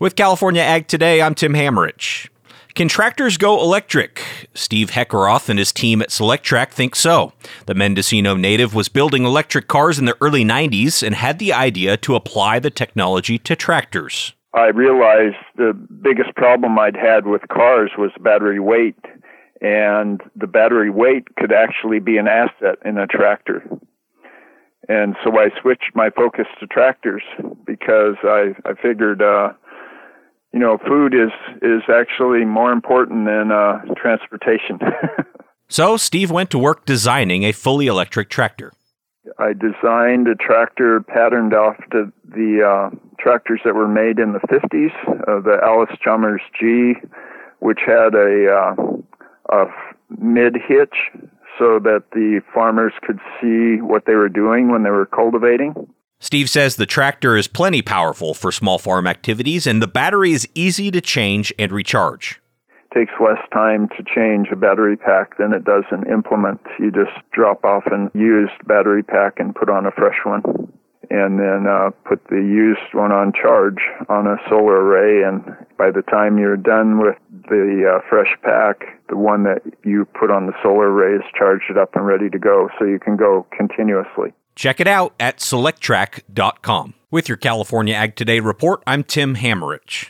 With California Ag Today, I'm Tim Hammerich. Can tractors go electric? Steve Heckeroth and his team at Solectrac think so. The Mendocino native was building electric cars in the early 90s and had the idea to apply the technology to tractors. I realized the biggest problem I'd had with cars was battery weight, and the battery weight could actually be an asset in a tractor. And so I switched my focus to tractors because I figured food is actually more important than transportation. So Steve went to work designing a fully electric tractor. I designed a tractor patterned after the tractors that were made in the 50s, the Allis-Chalmers G, which had a mid-hitch so that the farmers could see what they were doing when they were cultivating. Steve says the tractor is plenty powerful for small farm activities, and the battery is easy to change and recharge. It takes less time to change a battery pack than it does an implement. You just drop off an used battery pack and put on a fresh one, and then put the used one on charge on a solar array, and by the time you're done with the fresh pack, the one that you put on the solar array is charged up and ready to go, so you can go continuously. Check it out at Solectrac.com. With your California Ag Today report, I'm Tim Hammerich.